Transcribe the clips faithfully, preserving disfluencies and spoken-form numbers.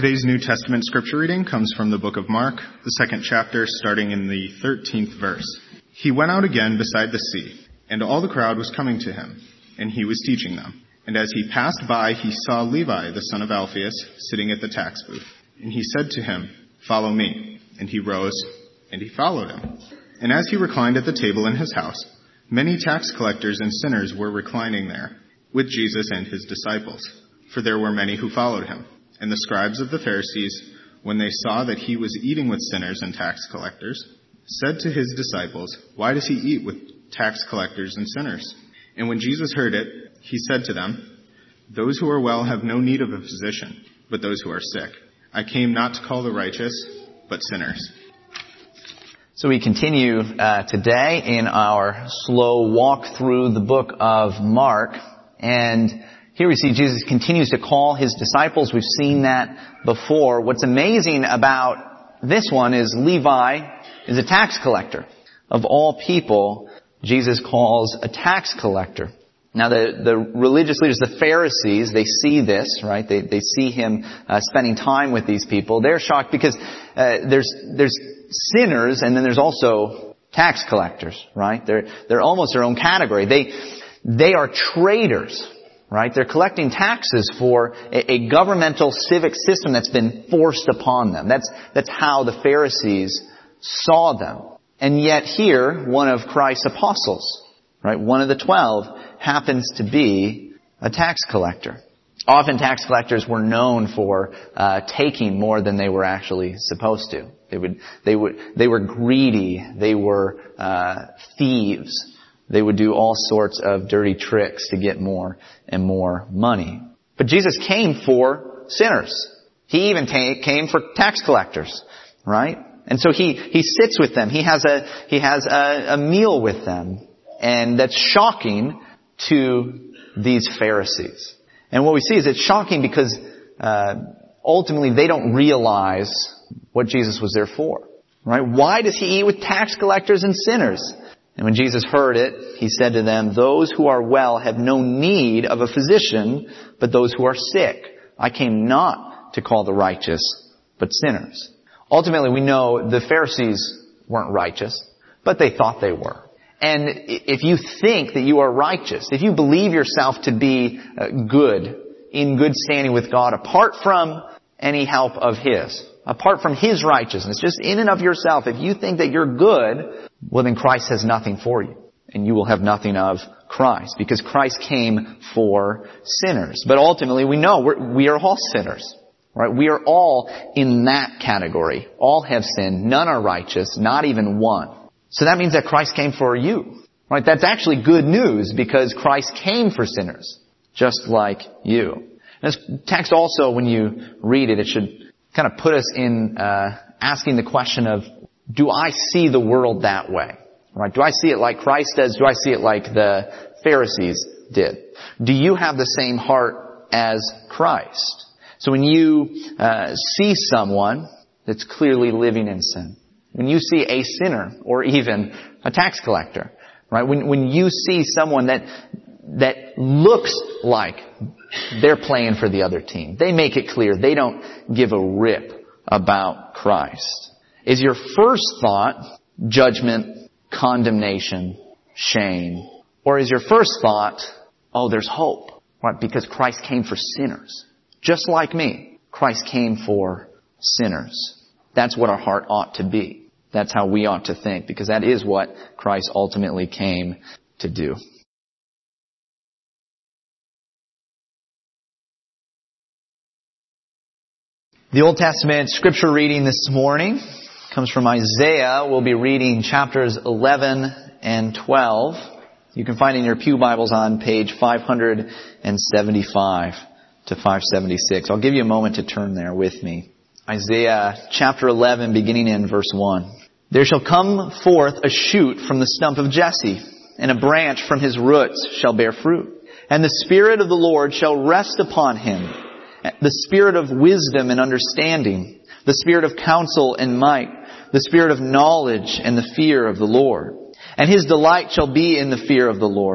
Today's New Testament scripture reading comes from the book of Mark, the second chapter, starting in the thirteenth verse. He went out again beside the sea, and all the crowd was coming to him, and he was teaching them. And as he passed by, he saw Levi, the son of Alphaeus, sitting at the tax booth. And he said to him, "Follow me." And he rose, and he followed him. And as he reclined at the table in his house, many tax collectors and sinners were reclining there, with Jesus and his disciples, for there were many who followed him. And the scribes of the Pharisees, when they saw that he was eating with sinners and tax collectors, said to his disciples, "Why does he eat with tax collectors and sinners?" And when Jesus heard it, he said to them, "Those who are well have no need of a physician, but those who are sick. I came not to call the righteous, but sinners." So we continue uh, today in our slow walk through the book of Mark, and here we see Jesus continues to call his disciples. We've seen that before. What's amazing about this one is Levi is a tax collector. Of all people, Jesus calls a tax collector. Now the, the religious leaders, the Pharisees, they see this, right? They, they see him uh, spending time with these people. They're shocked because uh, there's, there's sinners and then there's also tax collectors, right? They're, they're almost their own category. They, they are traitors. Right? They're collecting taxes for a, a governmental civic system that's been forced upon them. That's, that's how the Pharisees saw them. And yet here, one of Christ's apostles, right, one of the twelve, happens to be a tax collector. Often tax collectors were known for uh, taking more than they were actually supposed to. They would, they would, they were greedy. They were uh, thieves. They would do all sorts of dirty tricks to get more and more money. But Jesus came for sinners. He even ta- came for tax collectors, right? And so he, he sits with them. He has a, he has a, a meal with them. And that's shocking to these Pharisees. And what we see is it's shocking because, uh, ultimately they don't realize what Jesus was there for, right? Why does he eat with tax collectors and sinners? And when Jesus heard it, he said to them, "Those who are well have no need of a physician, but those who are sick. I came not to call the righteous, but sinners." Ultimately, we know the Pharisees weren't righteous, but they thought they were. And if you think that you are righteous, if you believe yourself to be good, in good standing with God, apart from any help of His, apart from His righteousness, just in and of yourself, if you think that you're good, well then Christ has nothing for you. And you will have nothing of Christ. Because Christ came for sinners. But ultimately we know we're, we are all sinners. Right? We are all in that category. All have sinned. None are righteous. Not even one. So that means that Christ came for you. Right? That's actually good news because Christ came for sinners. Just like you. And this text also, when you read it, it should kind of put us in uh asking the question of, do I see the world that way? Right? Do I see it like Christ does? Do I see it like the Pharisees did? Do you have the same heart as Christ? So when you uh, see someone that's clearly living in sin, when you see a sinner or even a tax collector, right? When when you see someone that that looks like they're playing for the other team, they make it clear they don't give a rip about Christ. Is your first thought judgment, condemnation, shame? Or is your first thought, oh, there's hope, right? Because Christ came for sinners. Just like me, Christ came for sinners. That's what our heart ought to be. That's how we ought to think, because that is what Christ ultimately came to do. The Old Testament scripture reading this morning comes from Isaiah. We'll be reading chapters eleven and twelve. You can find it in your pew Bibles on page five seventy-five to five seventy-six. I'll give you a moment to turn there with me. Isaiah chapter eleven, beginning in verse one. "There shall come forth a shoot from the stump of Jesse, and a branch from his roots shall bear fruit. And the Spirit of the Lord shall rest upon him, the Spirit of wisdom and understanding, the Spirit of counsel and might, the Spirit of knowledge and the fear of the Lord. And his delight shall be in the fear of the Lord.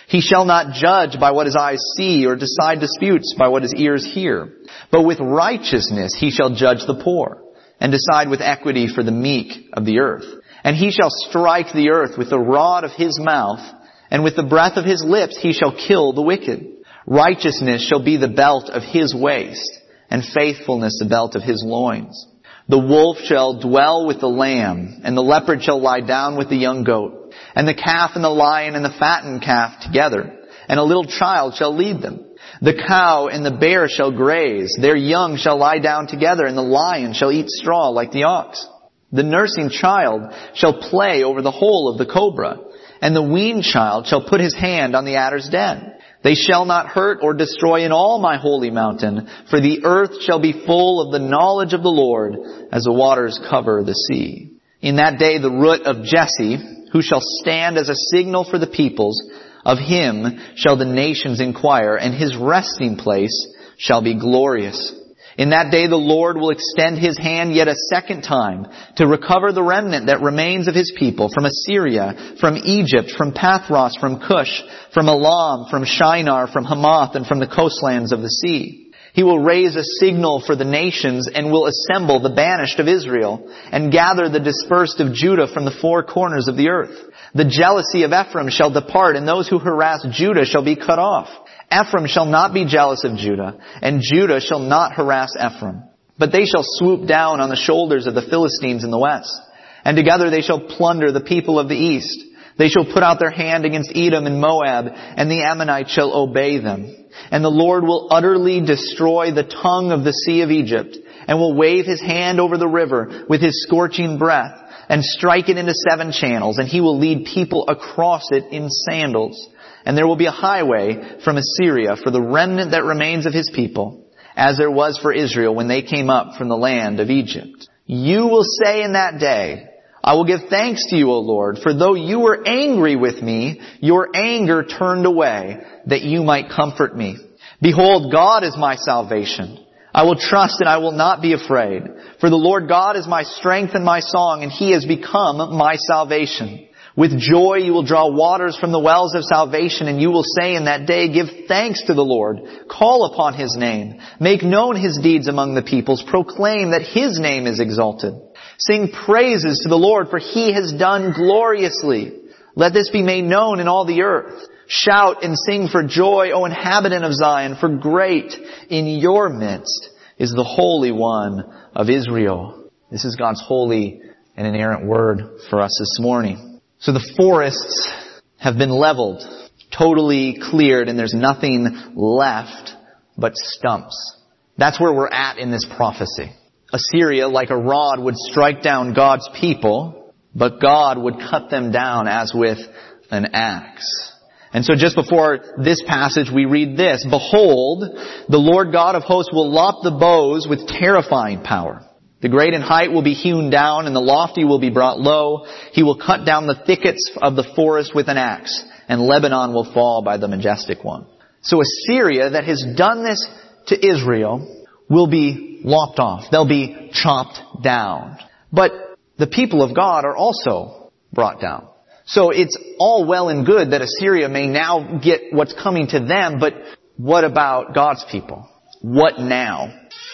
He shall not judge by what his eyes see, or decide disputes by what his ears hear. But with righteousness he shall judge the poor, and decide with equity for the meek of the earth. And he shall strike the earth with the rod of his mouth, and with the breath of his lips he shall kill the wicked. Righteousness shall be the belt of his waist, and faithfulness the belt of his loins. The wolf shall dwell with the lamb, and the leopard shall lie down with the young goat, and the calf and the lion and the fattened calf together, and a little child shall lead them. The cow and the bear shall graze, their young shall lie down together, and the lion shall eat straw like the ox. The nursing child shall play over the hole of the cobra, and the weaned child shall put his hand on the adder's den. They shall not hurt or destroy in all my holy mountain, for the earth shall be full of the knowledge of the Lord as the waters cover the sea. In that day the root of Jesse, who shall stand as a signal for the peoples, of him shall the nations inquire, and his resting place shall be glorious. In that day the Lord will extend his hand yet a second time to recover the remnant that remains of his people from Assyria, from Egypt, from Pathros, from Cush, from Elam, from Shinar, from Hamath, and from the coastlands of the sea. He will raise a signal for the nations and will assemble the banished of Israel and gather the dispersed of Judah from the four corners of the earth. The jealousy of Ephraim shall depart, and those who harass Judah shall be cut off. Ephraim shall not be jealous of Judah, and Judah shall not harass Ephraim. But they shall swoop down on the shoulders of the Philistines in the west, and together they shall plunder the people of the east. They shall put out their hand against Edom and Moab, and the Ammonites shall obey them. And the Lord will utterly destroy the tongue of the sea of Egypt, and will wave his hand over the river with his scorching breath, and strike it into seven channels, and he will lead people across it in sandals. And there will be a highway from Assyria for the remnant that remains of his people, as there was for Israel when they came up from the land of Egypt. You will say in that day, I will give thanks to you, O Lord, for though you were angry with me, your anger turned away, that you might comfort me. Behold, God is my salvation. I will trust and I will not be afraid. For the Lord God is my strength and my song, and he has become my salvation. With joy you will draw waters from the wells of salvation, and you will say in that day, give thanks to the Lord. Call upon his name. Make known his deeds among the peoples. Proclaim that his name is exalted. Sing praises to the Lord, for he has done gloriously. Let this be made known in all the earth. Shout and sing for joy, O inhabitant of Zion, for great in your midst is the Holy One of Israel. This is God's holy and inerrant word for us this morning. So the forests have been leveled, totally cleared, and there's nothing left but stumps. That's where we're at in this prophecy. Assyria, like a rod, would strike down God's people, but God would cut them down as with an axe. And so just before this passage we read this, behold, the Lord God of hosts will lop the bows with terrifying power. The great in height will be hewn down, and the lofty will be brought low. He will cut down the thickets of the forest with an axe, and Lebanon will fall by the majestic one. So Assyria, that has done this to Israel, will be lopped off. They'll be chopped down. But the people of God are also brought down. So it's all well and good that Assyria may now get what's coming to them, but what about God's people? What now?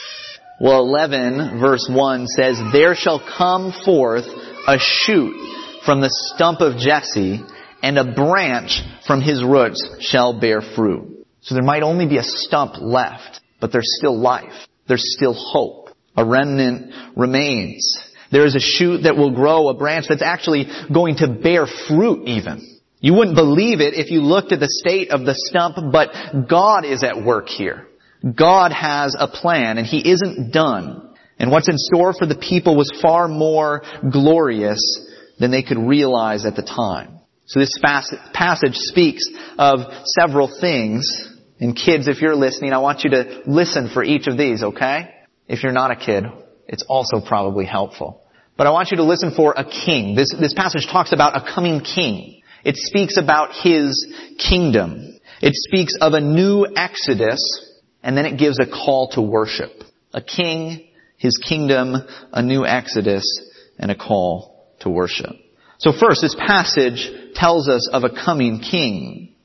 Well, eleven verse one says, there shall come forth a shoot from the stump of Jesse, and a branch from his roots shall bear fruit. So there might only be a stump left, but there's still life. There's still hope. A remnant remains. There is a shoot that will grow, a branch that's actually going to bear fruit even. You wouldn't believe it if you looked at the state of the stump, but God is at work here. God has a plan, and he isn't done. And what's in store for the people was far more glorious than they could realize at the time. So this passage speaks of several things. And kids, if you're listening, I want you to listen for each of these, okay? If you're not a kid, it's also probably helpful. But I want you to listen for a king. This, this passage talks about a coming king. It speaks about his kingdom. It speaks of a new exodus. And then it gives a call to worship. A king, his kingdom, a new exodus, and a call to worship. So first, this passage tells us of a coming king.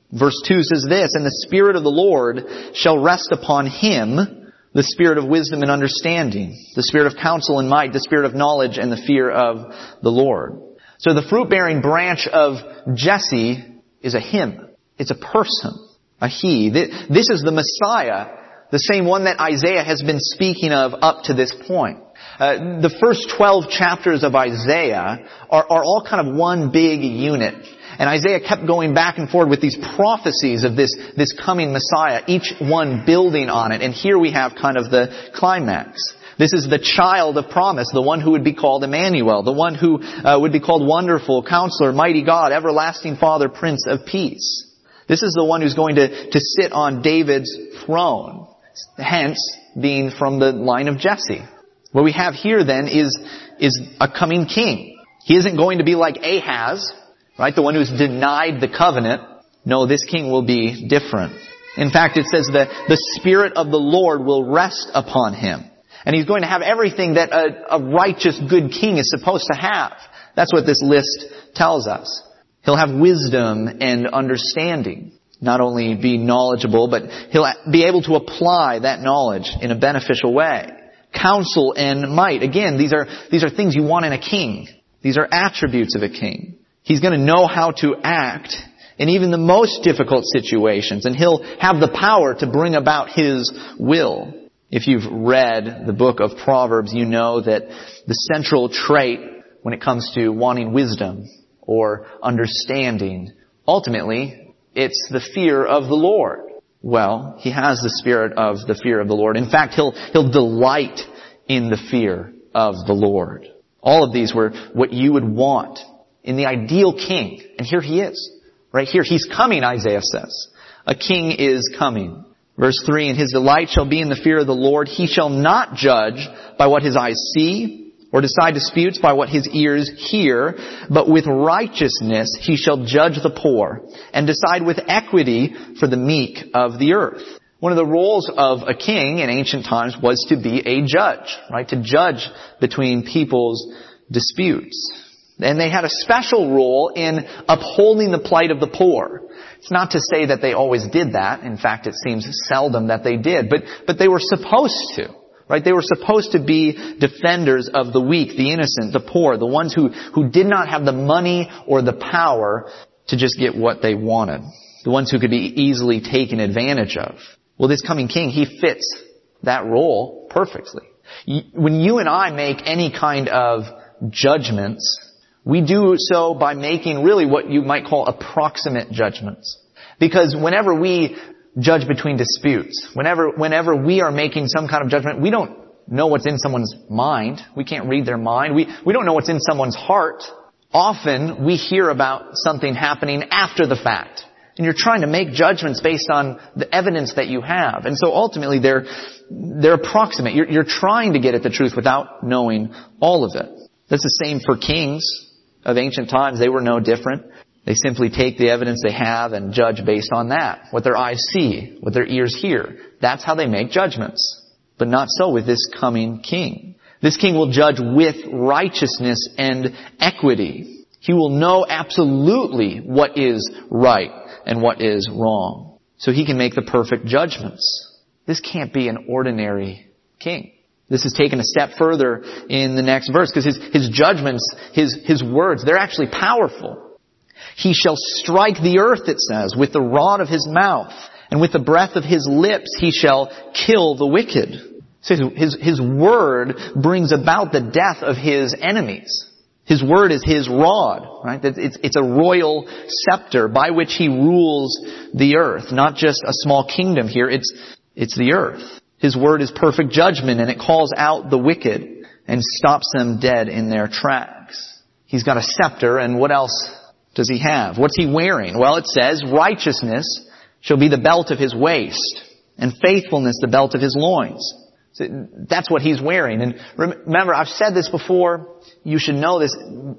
Verse two says this, "And the Spirit of the Lord shall rest upon him, the Spirit of wisdom and understanding, the Spirit of counsel and might, the Spirit of knowledge and the fear of the Lord." So the fruit-bearing branch of Jesse is a him. It's a person, a he. This is the Messiah, the same one that Isaiah has been speaking of up to this point. Uh, the first twelve chapters of Isaiah are, are all kind of one big unit. And Isaiah kept going back and forth with these prophecies of this, this coming Messiah, each one building on it. And here we have kind of the climax. This is the child of promise, the one who would be called Emmanuel, the one who uh, would be called Wonderful, Counselor, Mighty God, Everlasting Father, Prince of Peace. This is the one who's going to, to sit on David's throne, hence being from the line of Jesse. What we have here then is, is a coming king. He isn't going to be like Ahaz, right? The one who's denied the covenant. No, this king will be different. In fact, it says that the Spirit of the Lord will rest upon him. And he's going to have everything that a, a righteous, good king is supposed to have. That's what this list tells us. He'll have wisdom and understanding. Not only be knowledgeable, but he'll be able to apply that knowledge in a beneficial way. Counsel and might. Again, these are, these are things you want in a king. These are attributes of a king. He's going to know how to act in even the most difficult situations, and he'll have the power to bring about his will. If you've read the book of Proverbs, you know that the central trait when it comes to wanting wisdom or understanding, ultimately, it's the fear of the Lord. Well, he has the spirit of the fear of the Lord. In fact, he'll, he'll delight in the fear of the Lord. All of these were what you would want in the ideal king. And here he is. Right here. He's coming, Isaiah says. A king is coming. Verse three, "And his delight shall be in the fear of the Lord. He shall not judge by what his eyes see, or decide disputes by what his ears hear, but with righteousness he shall judge the poor, and decide with equity for the meek of the earth." One of the roles of a king in ancient times was to be a judge, right? To judge between people's disputes. And they had a special role in upholding the plight of the poor. It's not to say that they always did that. In fact, it seems seldom that they did. But, but they were supposed to. Right? They were supposed to be defenders of the weak, the innocent, the poor, the ones who, who did not have the money or the power to just get what they wanted. The ones who could be easily taken advantage of. Well, this coming king, he fits that role perfectly. When you and I make any kind of judgments, we do so by making really what you might call approximate judgments. Because whenever we judge between disputes, whenever whenever we are making some kind of judgment, we don't know what's in someone's mind. We can't read their mind. We we don't know what's in someone's heart. Often we hear about something happening after the fact. And you're trying to make judgments based on the evidence that you have. And so ultimately they're they're approximate. You're, you're trying to get at the truth without knowing all of it. That's the same for kings of ancient times. They were no different. They simply take the evidence they have and judge based on that. What their eyes see, what their ears hear. That's how they make judgments. But not so with this coming king. This king will judge with righteousness and equity. He will know absolutely what is right and what is wrong. So he can make the perfect judgments. This can't be an ordinary king. This is taken a step further in the next verse because his, his judgments, his, his words, they're actually powerful. He shall strike the earth, it says, with the rod of his mouth, and with the breath of his lips he shall kill the wicked. So his, his word brings about the death of his enemies. His word is his rod, right? It's, it's a royal scepter by which he rules the earth. Not just a small kingdom here, it's, it's the earth. His word is perfect judgment, and it calls out the wicked and stops them dead in their tracks. He's got a scepter, and what else does he have? What's he wearing? Well, it says, righteousness shall be the belt of his waist, and faithfulness the belt of his loins. So that's what he's wearing. And remember, I've said this before, you should know this,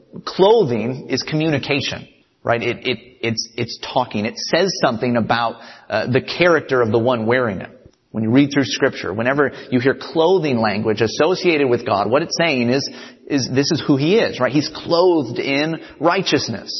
clothing is communication, right? It, it, it's, it's talking. It says something about uh, the character of the one wearing it. When you read through Scripture, whenever you hear clothing language associated with God, what it's saying is, is this is who He is, right? He's clothed in righteousness.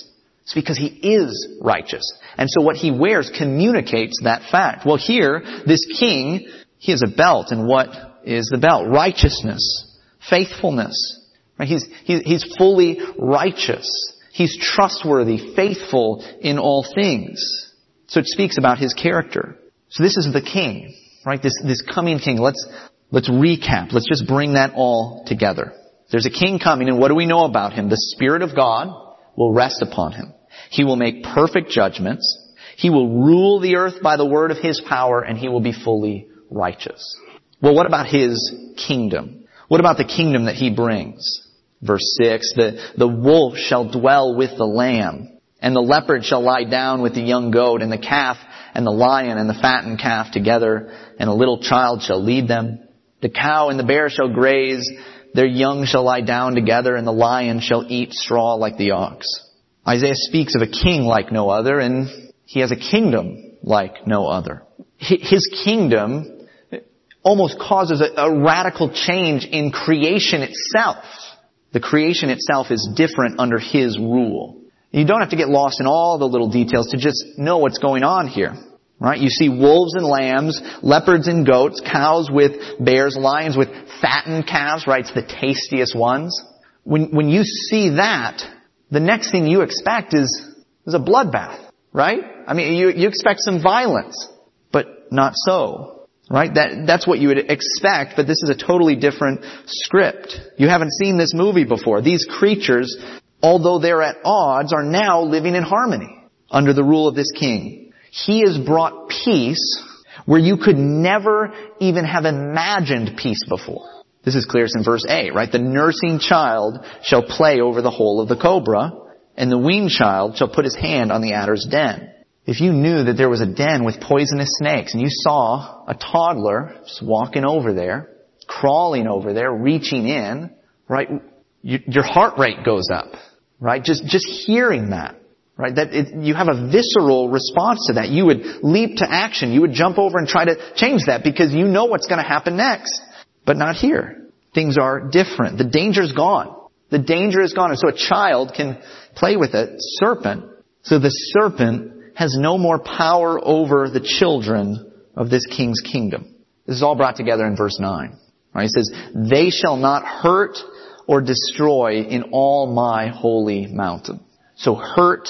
It's because he is righteous. And so what he wears communicates that fact. Well, here, this king, he has a belt. And what is the belt? Righteousness. Faithfulness. Right? He's, he, he's fully righteous. He's trustworthy, faithful in all things. So it speaks about his character. So this is the king, right? This, this coming king. Let's, let's recap. Let's just bring that all together. There's a king coming, and what do we know about him? The Spirit of God will rest upon him. He will make perfect judgments. He will rule the earth by the word of his power, and he will be fully righteous. Well, what about his kingdom? What about the kingdom that he brings? Verse six, the, the wolf shall dwell with the lamb, and the leopard shall lie down with the young goat, and the calf and the lion and the fattened calf together, and a little child shall lead them. The cow and the bear shall graze, their young shall lie down together, and the lion shall eat straw like the ox. Isaiah speaks of a king like no other, and he has a kingdom like no other. His kingdom almost causes a, a radical change in creation itself. The creation itself is different under his rule. You don't have to get lost in all the little details to just know what's going on here. Right? You see wolves and lambs, leopards and goats, cows with bears, lions with fattened calves, right? It's the tastiest ones. When, when you see that, the next thing you expect is, is a bloodbath, right? I mean, you, you expect some violence, but not so, right? That, that's what you would expect, but this is a totally different script. You haven't seen this movie before. These creatures, although they're at odds, are now living in harmony under the rule of this king. He has brought peace where you could never even have imagined peace before. This is clearest in verse eight, right? The nursing child shall play over the hole of the cobra, and the weaned child shall put his hand on the adder's den. If you knew that there was a den with poisonous snakes, and you saw a toddler just walking over there, crawling over there, reaching in, right? You, your heart rate goes up, right? Just, just hearing that. Right? That it, you have a visceral response to that. You would leap to action. You would jump over and try to change that because you know what's going to happen next. But not here. Things are different. The danger's gone. The danger is gone. And so a child can play with a serpent. So the serpent has no more power over the children of this king's kingdom. This is all brought together in verse nine. Right? It says, they shall not hurt or destroy in all my holy mountain. So hurt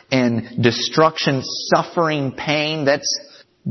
and destruction, suffering, pain, that's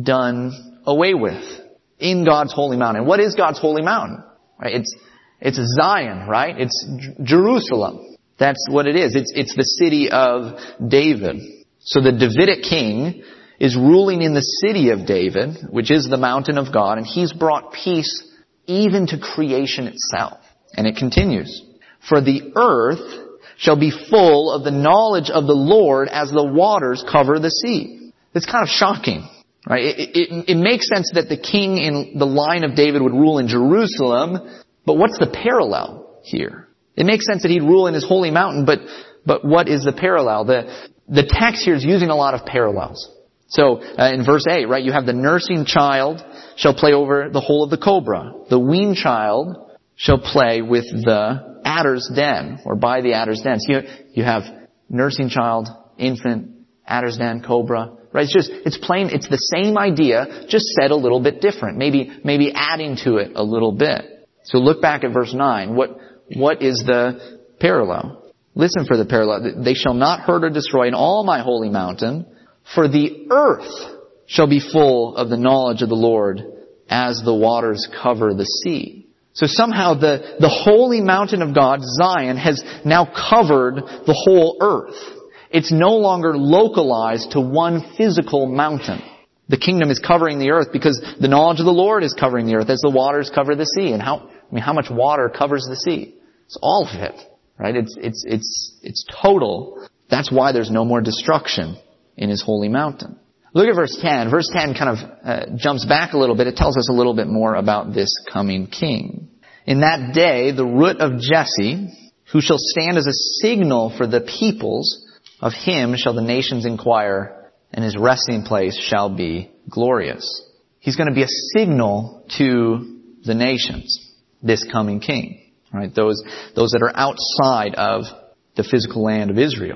done away with in God's holy mountain. What is God's holy mountain? Right? It's, it's Zion, right? It's J- Jerusalem. That's what it is. It's, it's the city of David. So the Davidic king is ruling in the city of David, which is the mountain of God, and he's brought peace even to creation itself. And it continues. For the earth shall be full of the knowledge of the Lord as the waters cover the sea. It's kind of shocking, right? It, it, it makes sense that the king in the line of David would rule in Jerusalem, but what's the parallel here? It makes sense that he'd rule in his holy mountain, but, but what is the parallel? The, the text here is using a lot of parallels. So, uh, in verse eight, right, you have the nursing child shall play over the hole of the cobra. The weaned child shall play with the adder's den, or by the adder's den. So you, you have nursing child, infant, adder's den, cobra, right? It's just, it's plain, it's the same idea, just said a little bit different. Maybe, maybe adding to it a little bit. So look back at verse nine. What, what is the parallel? Listen for the parallel. They shall not hurt or destroy in all my holy mountain, for the earth shall be full of the knowledge of the Lord as the waters cover the sea. So somehow the, the holy mountain of God, Zion, has now covered the whole earth. It's no longer localized to one physical mountain. The kingdom is covering the earth because the knowledge of the Lord is covering the earth as the waters cover the sea. And how, I mean, how much water covers the sea? It's all of it, right? It's, it's, it's, it's total. That's why there's no more destruction in his holy mountain. Look at verse ten. Verse ten kind of uh, jumps back a little bit. It tells us a little bit more about this coming king. In that day, the root of Jesse, who shall stand as a signal for the peoples, of him shall the nations inquire, and his resting place shall be glorious. He's going to be a signal to the nations, this coming king. Right? Those, those that are outside of the physical land of Israel.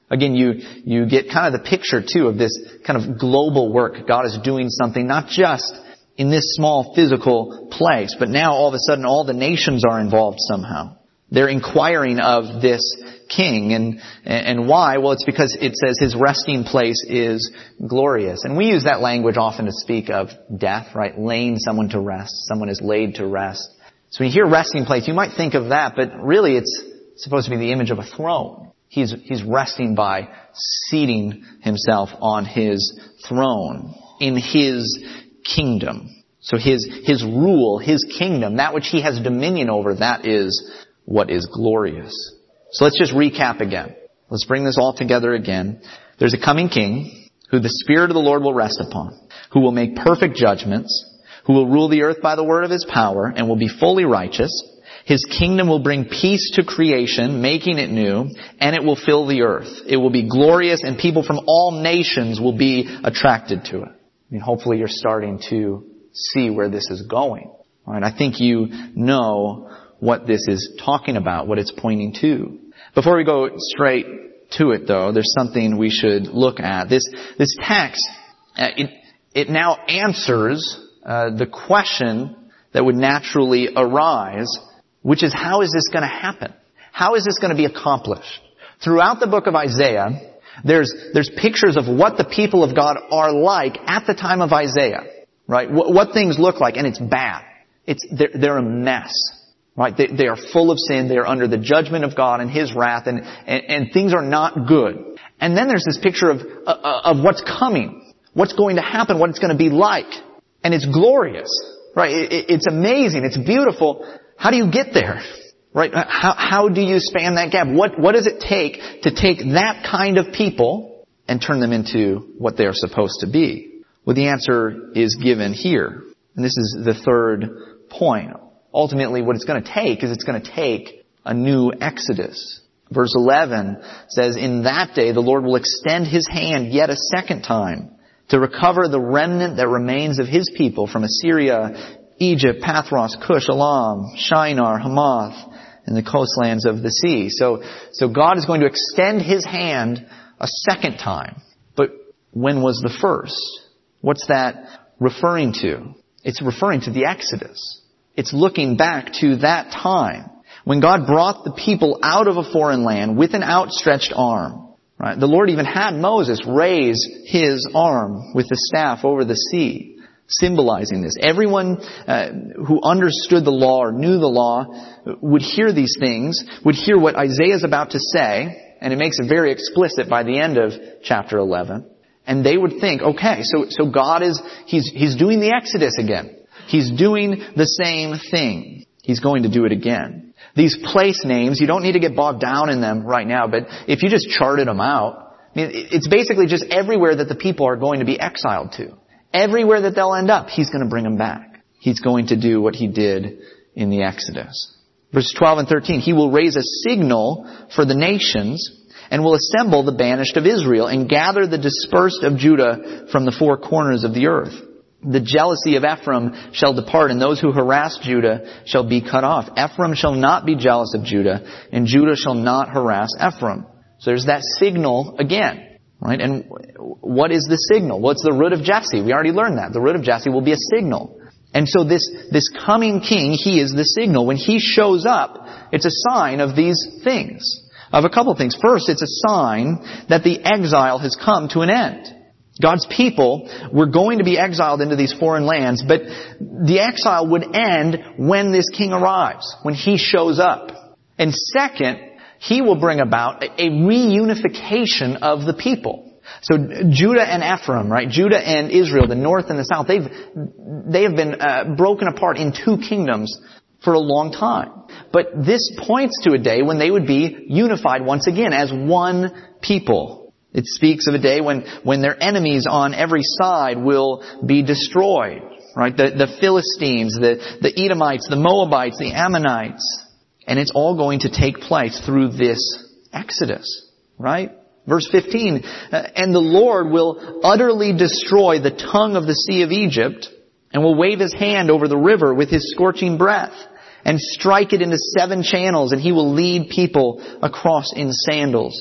Again, you, you get kind of the picture too of this kind of global work. God is doing something not just in this small physical place, but now all of a sudden all the nations are involved somehow. They're inquiring of this king. And, and why? Well, it's because it says his resting place is glorious. And we use that language often to speak of death, right? Laying someone to rest. Someone is laid to rest. So when you hear resting place, you might think of that, but really it's supposed to be the image of a throne. He's, he's resting by seating himself on his throne in his kingdom. So his, his rule, his kingdom, that which he has dominion over, that is what is glorious. So let's just recap again. Let's bring this all together again. There's a coming king who the Spirit of the Lord will rest upon, who will make perfect judgments, who will rule the earth by the word of his power and will be fully righteous. His kingdom will bring peace to creation, making it new, and it will fill the earth. It will be glorious, and people from all nations will be attracted to it. I mean, hopefully you're starting to see where this is going. All right, I think you know what this is talking about, what it's pointing to. Before we go straight to it, though, there's something we should look at. This this text, uh, it it now answers uh, the question that would naturally arise, which is, how is this going to happen? How is this going to be accomplished? Throughout the book of Isaiah, there's there's pictures of what the people of God are like at the time of Isaiah, right? What, what things look like, and it's bad. It's they're, they're a mess. Right? They, they are full of sin. They are under the judgment of God and his wrath, and, and, and things are not good. And then there's this picture of, uh, of what's coming, what's going to happen, what it's going to be like. And it's glorious. Right? It, it's amazing. It's beautiful. How do you get there? Right? How, how do you span that gap? What, what does it take to take that kind of people and turn them into what they are supposed to be? Well, the answer is given here. And this is the third point. Ultimately, what it's going to take is it's going to take a new exodus. Verse eleven says, in that day the Lord will extend his hand yet a second time to recover the remnant that remains of his people from Assyria, Egypt, Pathros, Cush, Elam, Shinar, Hamath, and the coastlands of the sea. So, so God is going to extend his hand a second time. But when was the first? What's that referring to? It's referring to the Exodus. It's looking back to that time when God brought the people out of a foreign land with an outstretched arm. Right? The Lord even had Moses raise his arm with the staff over the sea, symbolizing this. Everyone uh, who understood the law or knew the law would hear these things, would hear what Isaiah is about to say, and it makes it very explicit by the end of chapter eleven. And they would think, okay, so so God is he's he's doing the Exodus again. He's doing the same thing. He's going to do it again. These place names, you don't need to get bogged down in them right now, but if you just charted them out, I mean, it's basically just everywhere that the people are going to be exiled to. Everywhere that they'll end up, he's going to bring them back. He's going to do what he did in the Exodus. Verses twelve and thirteen, he will raise a signal for the nations and will assemble the banished of Israel and gather the dispersed of Judah from the four corners of the earth. The jealousy of Ephraim shall depart, and those who harass Judah shall be cut off. Ephraim shall not be jealous of Judah, and Judah shall not harass Ephraim. So there's that signal again, right? And what is the signal? Well, it's the root of Jesse. We already learned that. The root of Jesse will be a signal. And so this, this coming king, he is the signal. When he shows up, it's a sign of these things. Of a couple of things. First, it's a sign that the exile has come to an end. God's people were going to be exiled into these foreign lands, but the exile would end when this king arrives, when he shows up. And second, he will bring about a reunification of the people. So Judah and Ephraim, right? Judah and Israel, the north and the south, they've, they have been uh, broken apart in two kingdoms for a long time. But this points to a day when they would be unified once again as one people. It speaks of a day when, when their enemies on every side will be destroyed. Right? The, the Philistines, the, the Edomites, the Moabites, the Ammonites. And it's all going to take place through this Exodus. Right? Verse fifteen, and the Lord will utterly destroy the tongue of the sea of Egypt, and will wave his hand over the river with his scorching breath, and strike it into seven channels, and he will lead people across in sandals.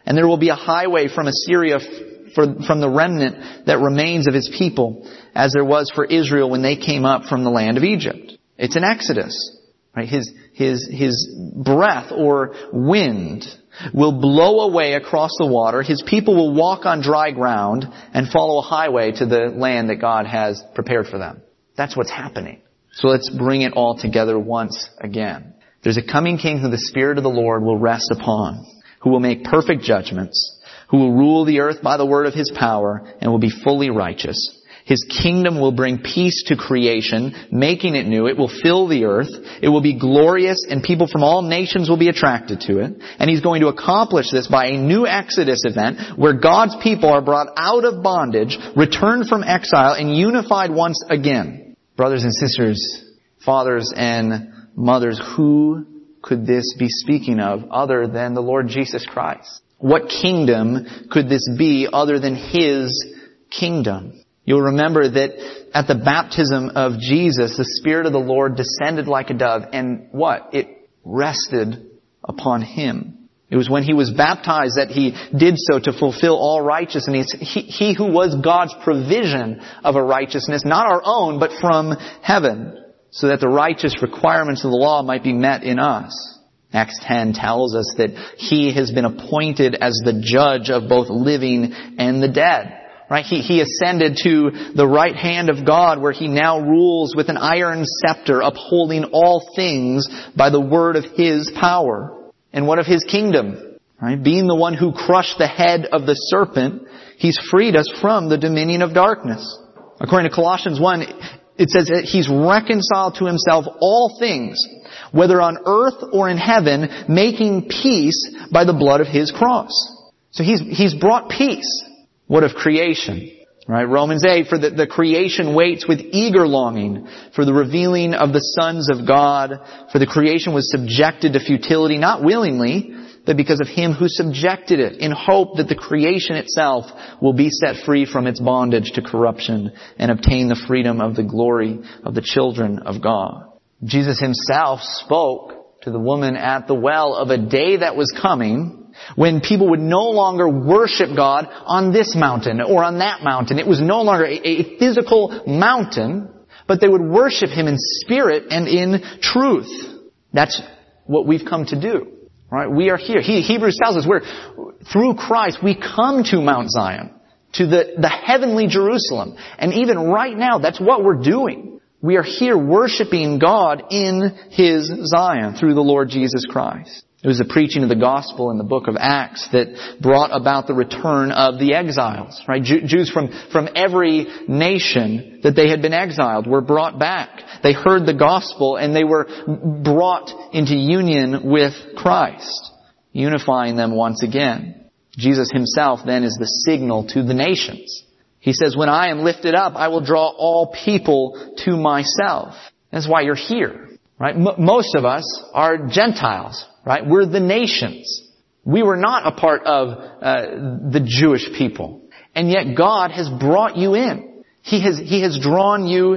And there will be a highway from Assyria for, from the remnant that remains of his people, as there was for Israel when they came up from the land of Egypt. It's an exodus. Right? His, his, his breath or wind will blow away across the water. His people will walk on dry ground and follow a highway to the land that God has prepared for them. That's what's happening. So let's bring it all together once again. There's a coming king who the Spirit of the Lord will rest upon, who will make perfect judgments, who will rule the earth by the word of his power and will be fully righteous. His kingdom will bring peace to creation, making it new. It will fill the earth. It will be glorious, and people from all nations will be attracted to it. And he's going to accomplish this by a new Exodus event where God's people are brought out of bondage, returned from exile, and unified once again. Brothers and sisters, fathers and mothers, who could this be speaking of other than the Lord Jesus Christ? What kingdom could this be other than his kingdom? You'll remember that at the baptism of Jesus, the Spirit of the Lord descended like a dove, and what? It rested upon him. It was when he was baptized that he did so to fulfill all righteousness. He, he who was God's provision of a righteousness, not our own, but from heaven, so that the righteous requirements of the law might be met in us. Acts ten tells us that he has been appointed as the judge of both living and the dead. Right? He, he ascended to the right hand of God, where he now rules with an iron scepter, upholding all things by the word of his power. And what of his kingdom? Right? Being the one who crushed the head of the serpent, he's freed us from the dominion of darkness. According to Colossians one, it says that he's reconciled to himself all things, whether on earth or in heaven, making peace by the blood of his cross. So he's, he's brought peace. What of creation? Right? Romans eight, for the, the creation waits with eager longing for the revealing of the sons of God. For the creation was subjected to futility, not willingly, but because of him who subjected it, in hope that the creation itself will be set free from its bondage to corruption and obtain the freedom of the glory of the children of God. Jesus himself spoke to the woman at the well of a day that was coming when people would no longer worship God on this mountain or on that mountain. It was no longer a, a physical mountain, but they would worship him in spirit and in truth. That's what we've come to do. Right? We are here. He, Hebrews tells us we're, through Christ, we come to Mount Zion, to the, the heavenly Jerusalem. And even right now, that's what we're doing. We are here worshiping God in his Zion through the Lord Jesus Christ. It was the preaching of the gospel in the book of Acts that brought about the return of the exiles, right? Jews from, from every nation that they had been exiled were brought back. They heard the gospel and they were brought into union with Christ, unifying them once again. Jesus himself then is the signal to the nations. He says, when I am lifted up, I will draw all people to myself. That's why you're here, right? M- most of us are Gentiles. Right? We're the nations. We were not a part of uh, the Jewish people. And yet God has brought you in. He has, He has drawn you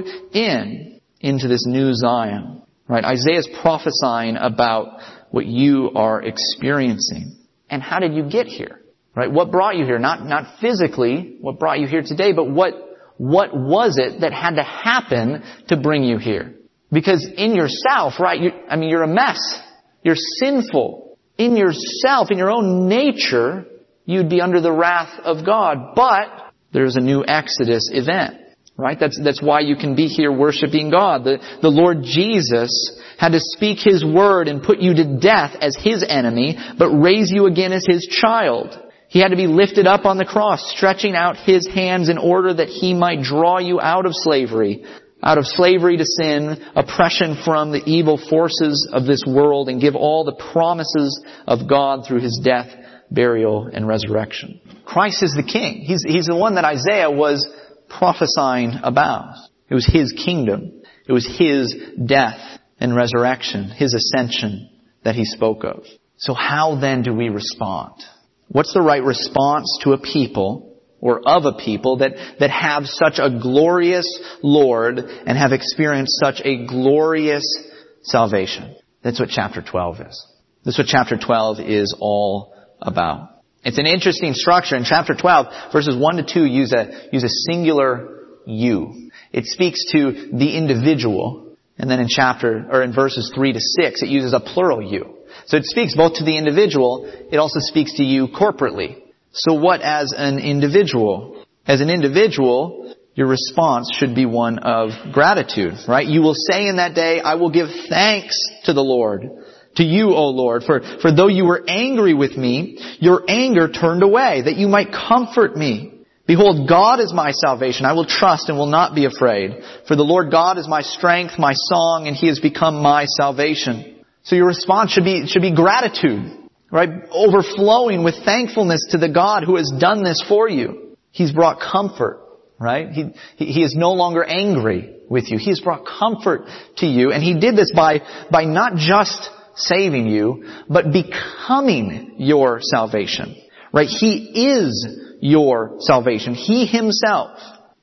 in, into this new Zion. Right? Isaiah's prophesying about what you are experiencing. And how did you get here? Right? What brought you here? Not, not physically what brought you here today, but what, what was it that had to happen to bring you here? Because in yourself, right, you, I mean, you're a mess. You're sinful. In yourself, in your own nature, you'd be under the wrath of God. But there's a new Exodus event, right? That's, that's why you can be here worshiping God. The, the Lord Jesus had to speak his word and put you to death as his enemy, but raise you again as his child. He had to be lifted up on the cross, stretching out his hands in order that he might draw you out of slavery. Out of slavery to sin, oppression from the evil forces of this world, and give all the promises of God through his death, burial, and resurrection. Christ is the King. He's, he's the one that Isaiah was prophesying about. It was his kingdom. It was his death and resurrection, his ascension that he spoke of. So how then do we respond? What's the right response to a people or of a people that, that have such a glorious Lord and have experienced such a glorious salvation? That's what chapter twelve is. That's what chapter twelve is all about. It's an interesting structure. In chapter twelve, verses one to two use a, use a singular you. It speaks to the individual. And then in chapter, or in verses three to six, it uses a plural you. So it speaks both to the individual, it also speaks to you corporately. So what as an individual? As an individual, your response should be one of gratitude, right? You will say in that day, I will give thanks to the Lord, to you, O Lord, for, for though you were angry with me, your anger turned away, that you might comfort me. Behold, God is my salvation. I will trust and will not be afraid. For the Lord God is my strength, my song, and He has become my salvation. So your response should be, should be gratitude, right? Overflowing with thankfulness to the God who has done this for you. He's brought comfort, right? He, he, he is no longer angry with you. He has brought comfort to you. And He did this by, by not just saving you, but becoming your salvation, right? He is your salvation. He Himself,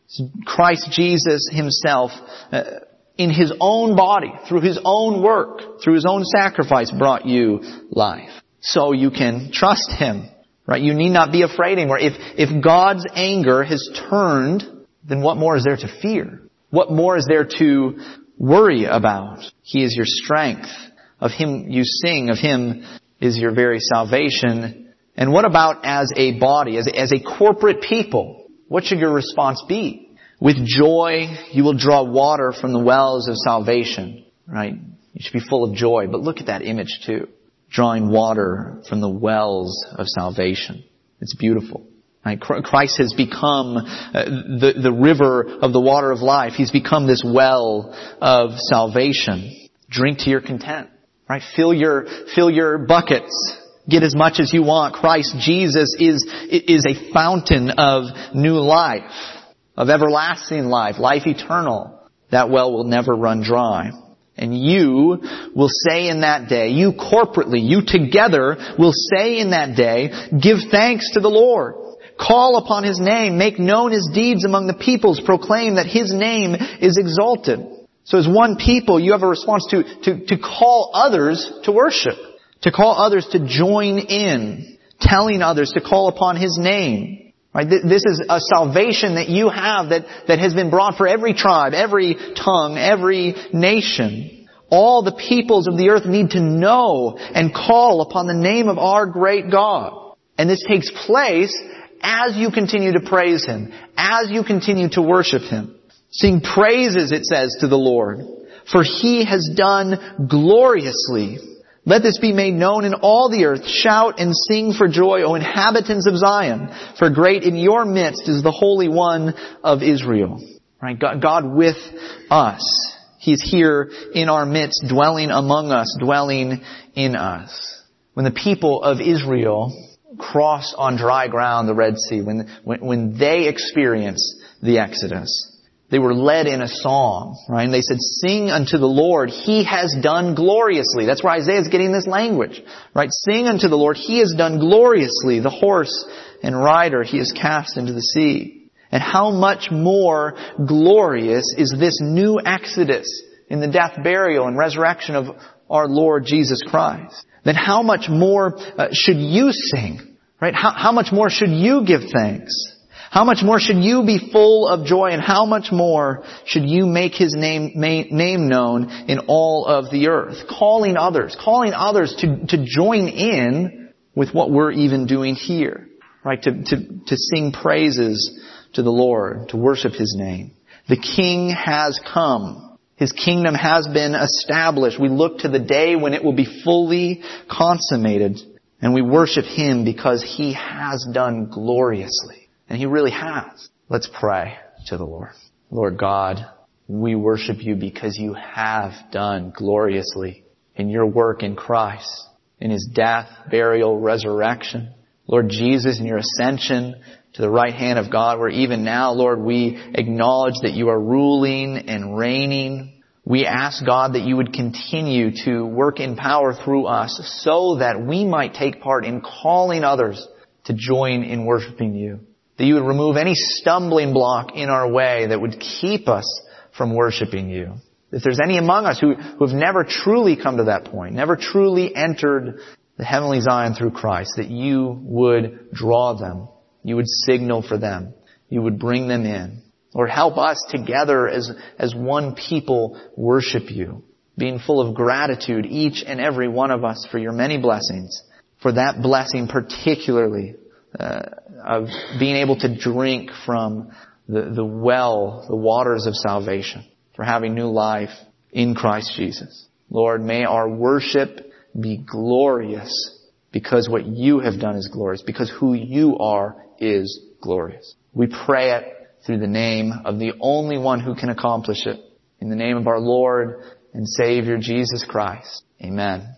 Christ Jesus Himself, uh, in His own body, through His own work, through His own sacrifice, brought you life. So you can trust Him, right? You need not be afraid anymore. If, if God's anger has turned, then what more is there to fear? What more is there to worry about? He is your strength. Of Him you sing. Of Him is your very salvation. And what about as a body, as a, as a corporate people? What should your response be? With joy, you will draw water from the wells of salvation, right? You should be full of joy. But look at that image too. Drawing water from the wells of salvation. It's beautiful. Right? Christ has become uh, the, the river of the water of life. He's become this well of salvation. Drink to your content, right? Fill your, fill your buckets. Get as much as you want. Christ Jesus is, is a fountain of new life, of everlasting life, life eternal. That well will never run dry. And you will say in that day, you corporately, you together will say in that day, give thanks to the Lord. Call upon His name. Make known His deeds among the peoples. Proclaim that His name is exalted. So as one people, you have a response to, to, to call others to worship. To call others to join in. Telling others to call upon His name. Right? This is a salvation that you have that, that has been brought for every tribe, every tongue, every nation. All the peoples of the earth need to know and call upon the name of our great God. And this takes place as you continue to praise Him, as you continue to worship Him. Sing praises, it says, to the Lord, for He has done gloriously. Let this be made known in all the earth. Shout and sing for joy, O inhabitants of Zion, for great in your midst is the Holy One of Israel. Right? God, God with us. He's here in our midst, dwelling among us, dwelling in us. When the people of Israel cross on dry ground the Red Sea, when, when, when they experience the Exodus, they were led in a song, right? And they said, sing unto the Lord, He has done gloriously. That's where Isaiah is getting this language, right? Sing unto the Lord, He has done gloriously. The horse and rider He has cast into the sea. And how much more glorious is this new Exodus in the death, burial, and resurrection of our Lord Jesus Christ? Then how much more uh, should you sing, right? How, how much more should you give thanks? How much more should you be full of joy, and how much more should you make His name, name known in all of the earth? Calling others, calling others to, to join in with what we're even doing here, right? To, to, to sing praises to the Lord, to worship His name. The King has come. His kingdom has been established. We look to the day when it will be fully consummated, and we worship Him because He has done gloriously. And He really has. Let's pray to the Lord. Lord God, we worship You because You have done gloriously in Your work in Christ, in His death, burial, resurrection. Lord Jesus, in Your ascension to the right hand of God, where even now, Lord, we acknowledge that You are ruling and reigning. We ask, God, that You would continue to work in power through us so that we might take part in calling others to join in worshiping You. That You would remove any stumbling block in our way that would keep us from worshiping You. If there's any among us who, who have never truly come to that point, never truly entered the heavenly Zion through Christ, that you would draw them. You would signal for them. You would bring them in. Lord, help us together as, as one people worship you, being full of gratitude, each and every one of us, for your many blessings. For that blessing particularly uh, of being able to drink from the, the well, the waters of salvation, for having new life in Christ Jesus. Lord, may our worship be glorious because what you have done is glorious, because who you are is glorious. We pray it through the name of the only one who can accomplish it, in the name of our Lord and Savior Jesus Christ. Amen.